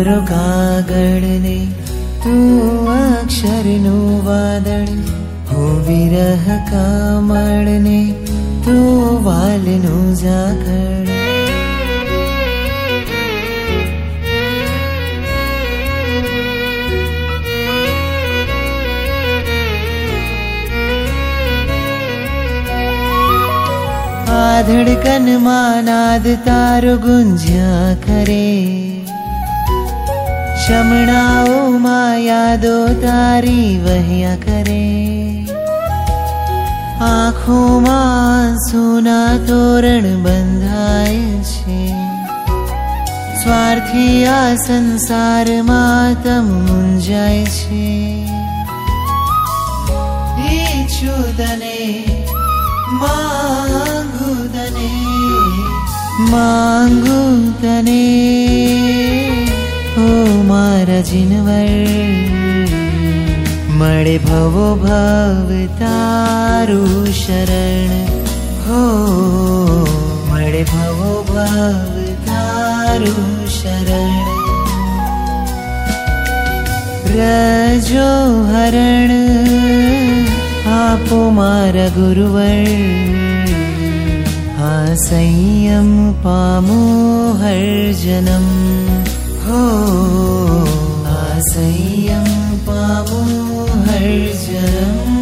कोरो कागड़ ने तू अक्षर नु वादळ हो विरह कामळ ने तू वाल नु जाकड़ आ धड़कन मानाद तारो गुंज्या करे शमणाओ माया दो तारी वह्या करे आँखों में सोना तोरण बंधाय छे स्वार्थी आ संसार में तम मुंजाय छे ईच्छू तने मांगू तने ओ मारा जिनवर मळे भवो भव तारू शरण हो मळे भवो भव तारू शरण रजो हरण आपो मारा गुरुवर आ संयम पामो हर जन्म हो आ संयम पामो हर जन्म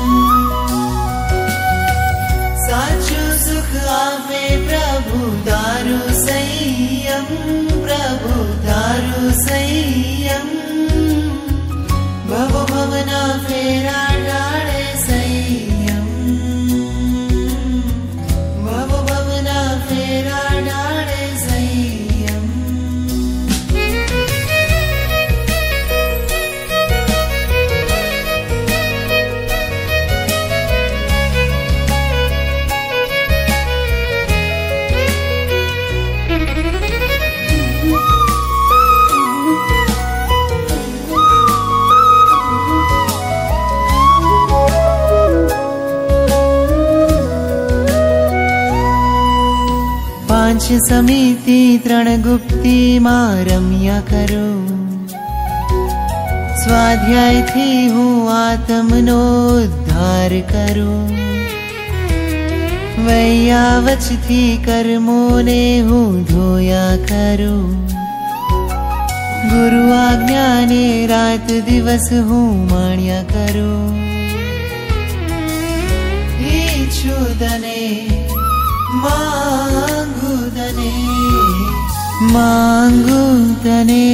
साचो सुख आवे प्रभु तारू संयम प्रभु तारू संयम भव भवना फेरा डाळे संयम भव भवना फेरा डाळे संयम पांच समिति त्रण गुप्ती मां रम्या करो स्वाध्याय थी हूँ आत्मनो उद्धार करो वैयावच थी कर्मों ने हूँ धोया करो गुरु आज्ञा ने रात दिवस हूँ माण्या करो ईच्छू तने मांगू तने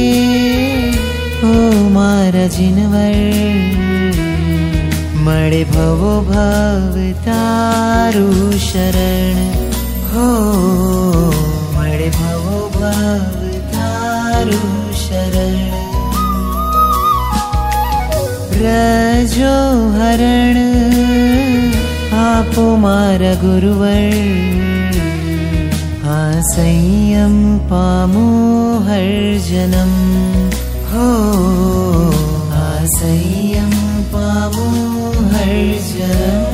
ओ मारा जिनवर मळे भवो भव तारू शरण हो मळे भवो भव तारू शरण रजो हरण आपो मारा गुरुवर आ संयम पामो हर जन्म हो आ संयम पामो हर जन्म